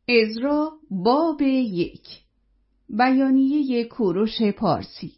عزرا باب 1. بیانیه کوروش پارسی.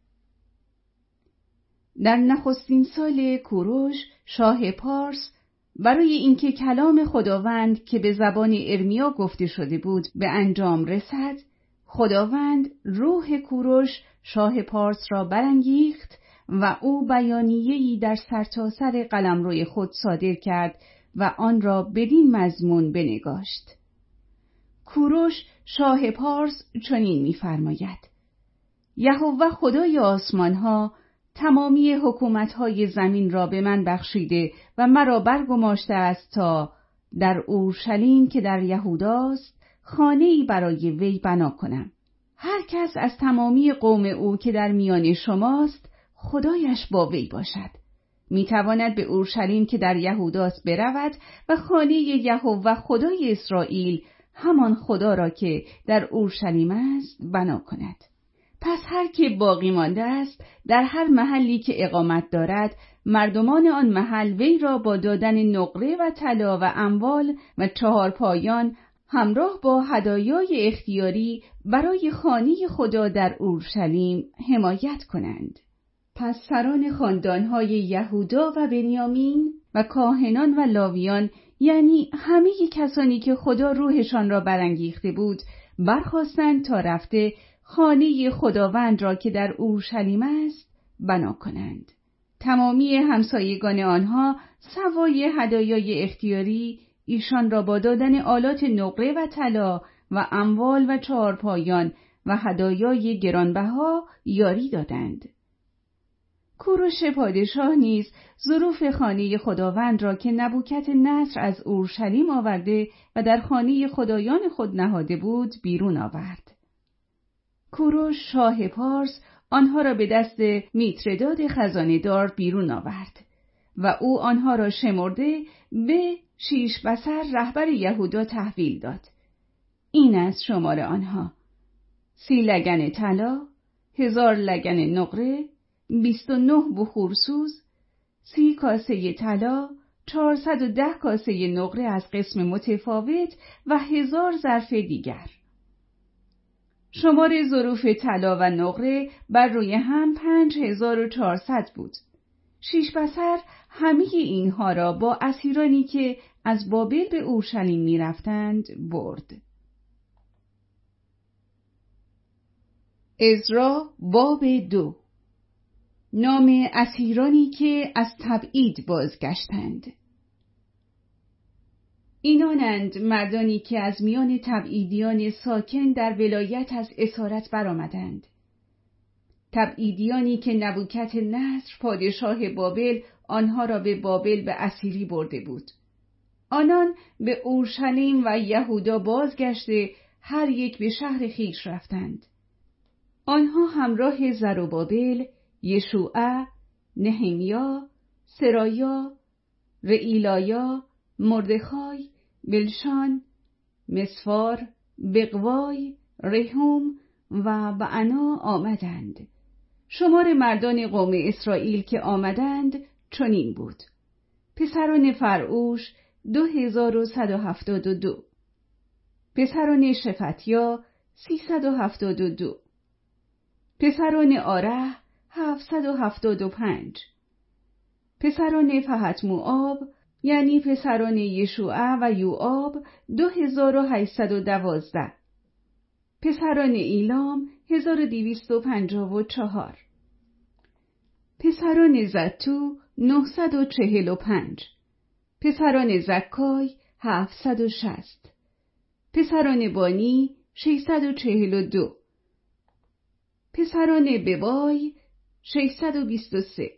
در نخستین سال کوروش شاه پارس برای اینکه کلام خداوند که به زبان ارمیا گفته شده بود به انجام رسد، خداوند روح کوروش شاه پارس را برانگیخت و او بیانیه‌ای در سرتاسر قلمرو خود صادر کرد و آن را بدین مضمون بنگاشت: کوروش شاه پارس چنین می‌فرماید: یهوه خدای آسمان‌ها تمامی حکومت‌های زمین را به من بخشیده و مرا برگماشته است تا در اورشلیم که در یهوداست خانه‌ای برای وی بنا کنم. هر کس از تمامی قوم او که در میان شماست خدایش با وی باشد میتواند به اورشلیم که در یهوداست برود و خانه یهوه خدای اسرائیل، همان خدا را که در اورشلیم است، بنا کند. پس هر که باقی مانده است در هر محلی که اقامت دارد، مردمان آن محل وی را با دادن نقره و طلا و اموال و 4 پایان همراه با هدایای اختیاری برای خانه خدا در اورشلیم حمایت کنند. پس سران خاندانهای یهودا و بنیامین و کاهنان و لاویان، یعنی همه کسانی که خدا روحشان را برانگیخته بود، برخاستند تا رفته خانه خداوند را که در اورشلیم است بنا کنند. تمامی همسایگان آنها سوای هدایای اختیاری ایشان را با دادن آلات نقره و طلا و اموال و 4 پایان و هدایای گرانبها یاری دادند. کوروش پادشاه نیز ظروف خانه خداوند را که نبوکت نصر از اورشلیم آورده و در خانه خدایان خود نهاده بود بیرون آورد. کوروش شاه پارس آنها را به دست میترداد خزانه‌دار بیرون آورد و او آنها را شمرده به شیشبسر رهبر یهودا تحویل داد. این است شمار آنها: 30 لگن طلا، 1000 لگن نقره، 29 بخورسوز، 30 کاسه طلا، 410 کاسه نقره از قسم متفاوت و 1000 ظرف دیگر. شمار ظروف طلا و نقره بر روی هم 5400 بود. شیشبسر همه اینها را با اسیرانی که از بابل به اورشلیم می رفتند برد. عزرا باب 2. نام اسیرانی که از تبعید بازگشتند. اینانند مردانی که از میان تبعیدیان ساکن در ولایت از اسارت برآمدند. تبعیدیانی که نبوکت نصر پادشاه بابل آنها را به بابل به اسیری برده بود. آنان به اورشلیم و یهودا بازگشته هر یک به شهر خویش رفتند. آنها همراه زروبابل، یشوع، نهمیا، سرایا، رئیلایا، مردخای، بلشان، مسفار، بغوای، رحوم و بعنا آمدند. شمار مردان قوم اسرائیل که آمدند چنین بود: پسران فرعوش 2172، پسران شفتیا 372، پسران آره 775، پسران فحت موآب یعنی پسران یشوع و یوآب 2812، پسران ایلام 1254، پسران زتو 945، پسران زکای 760، پسران بانی 642، پسران ببای 623،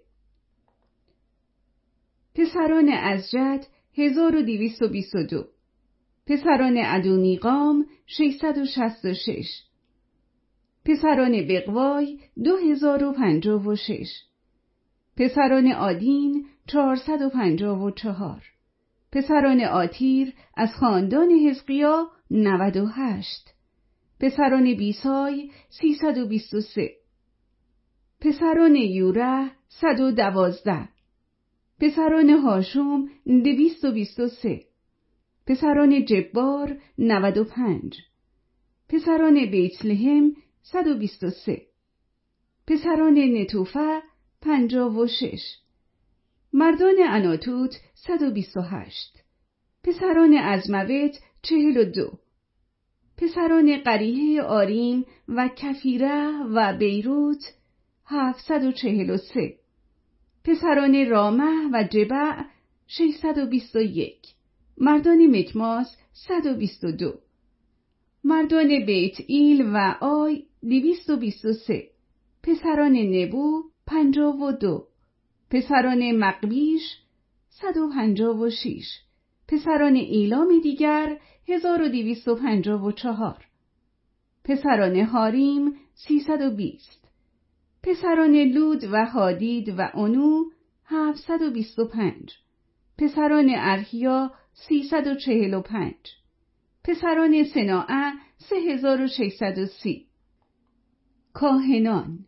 پسران ازجد 1222، پسران ادونیقام 666، پسران بغوای 2056، پسران آدین 454، پسران آتیر از خاندان حزقیا 98، پسران بیسای 323، پسران یوره 112، پسران هاشوم 223، پسران جبار 95، پسران بیتلهم 123، پسران نتوفه 56، مردان عناتوت 128، پسران ازموت 42، پسران قریه آریم و کفیره و بیروت 743، پسران رامه و جبع 621، مردان مکماس 122، مردان بیت ایل و آی 223، پسران نبو 52، پسران مقبیش 156، پسران ایلام دیگر 1254، پسران حاریم 320، پسران لود و حادید و عنو 725، پسران ارحیا 345، پسران صناعه 3630. کاهنان.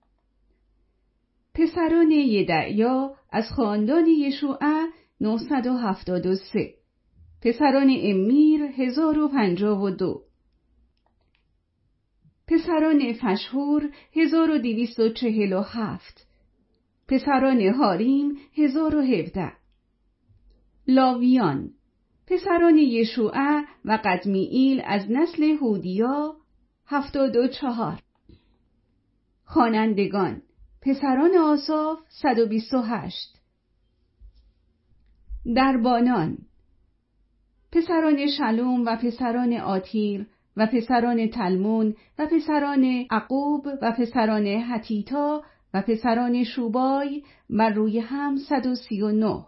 پسران یدعیا از خاندان یشوع 973، پسران امیر 1052، پسران فشحور 1247، پسران حاریم 1017. لاویان. پسران یشوع و قدمیئیل از نسل هودیا 74. خوانندگان. پسران آساف 128. دربانان. پسران شلوم و پسران آتیر و پسران تلمون و پسران عقوب و پسران حتیتا و پسران شوبای بر روی هم 139.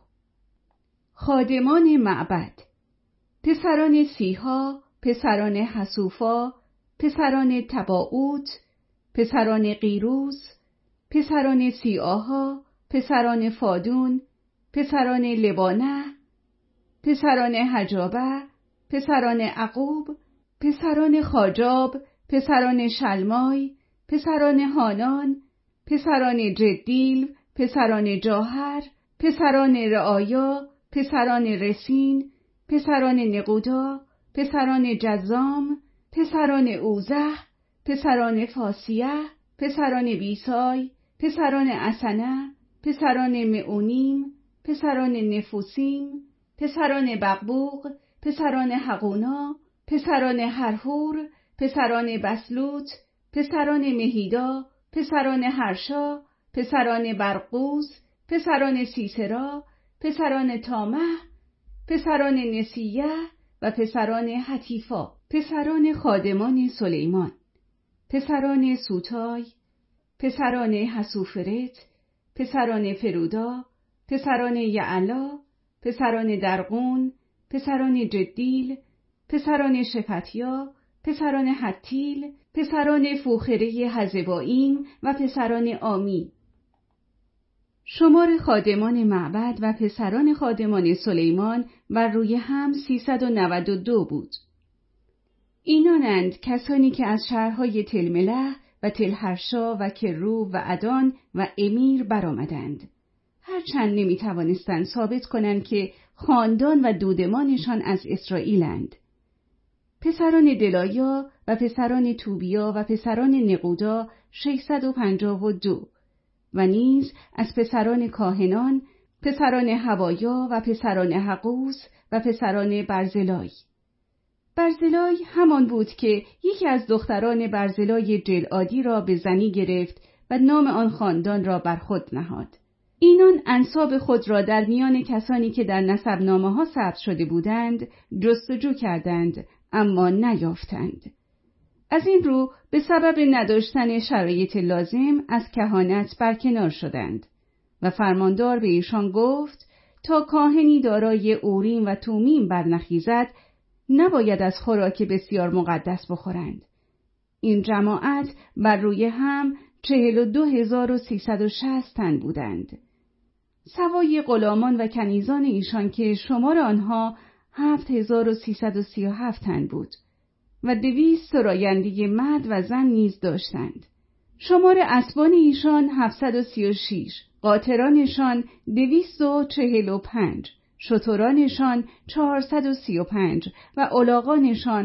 خادمان معبد. پسران سیها، پسران حسوفا، پسران تباوت، پسران قیروس، پسران سیاها، پسران فادون، پسران لبانه، پسران حجابه، پسران عقوب، پسران خاجاب، پسران شلمای، پسران هانان، پسران جدیل، پسران جاهر، پسران رعایا، پسران رسین، پسران نقودا، پسران جزام، پسران اوزه، پسران فاسیه، پسران بیسای، پسران اسنه، پسران معونیم، پسران نفوسیم، پسران بقبوق، پسران حقونا، پسران هرهور، پسران بسلوت، پسران مهیدا، پسران هرشا، پسران برقوس، پسران سیسرا، پسران تامه، پسران نسیه و پسران حتیفا. پسران خادمان سلیمان. پسران سوتای، پسران حسوفرت، پسران فرودا، پسران یعلا، پسران درقون، پسران جدیل، پسران شفتیا، پسران حتیل، پسران فوخره حزبائیم و پسران آمی. شمار خادمان معبد و پسران خادمان سلیمان بر روی هم 392 بود. اینانند کسانی که از شهرهای تلمله و تلحرشا و کرو و عدان و امیر برآمدند. هرچند نمی توانستند ثابت کنند که خاندان و دودمانشان از اسرائیلند. پسران دلایا و پسران توبیا و پسران نقودا 652 و نیز از پسران کاهنان، پسران هوایا و پسران حقوس و پسران برزلای. برزلای همان بود که یکی از دختران برزلای جلعادی را به زنی گرفت و نام آن خاندان را بر خود نهاد. اینان انساب خود را در میان کسانی که در نسبنامه‌ها ثبت شده بودند جستجو کردند، اما نیافتند. از این رو به سبب نداشتن شرایط لازم از کهانت برکنار شدند و فرماندار به ایشان گفت تا کاهنی دارای اوریم و تومیم برنخیزد نباید از خوراک بسیار مقدس بخورند. این جماعت بر روی هم 42360 تن بودند. سوای غلامان و کنیزان ایشان که شمار آنها 7337 تن بود و 200 سراینده مرد و زن نیز داشتند. شمار اسبان ایشان 736، قاطرانشان 245، شترانشان 435 و الاغانشان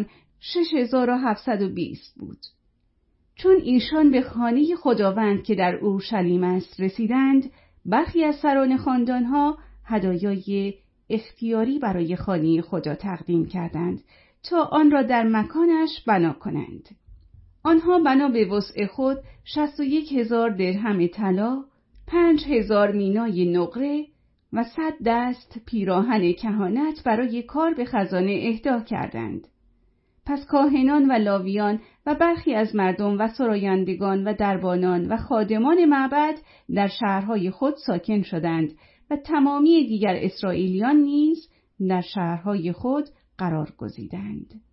6720 بود. چون ایشان به خانه خداوند که در اورشلیم است رسیدند، برخی از سران خاندانها هدایای اختیاری برای خانه خدا تقدیم کردند تا آن را در مکانش بنا کنند. آنها بنا به وسع خود 61,000 درهم طلا، 5,000 مینای نقره و 100 دست پیراهن کهانت برای کار به خزانه اهدا کردند. پس کاهنان و لاویان و برخی از مردم و سرایندگان و دربانان و خادمان معبد در شهرهای خود ساکن شدند و تمامی دیگر اسرائیلیان نیز در شهرهای خود قرار گزیدند.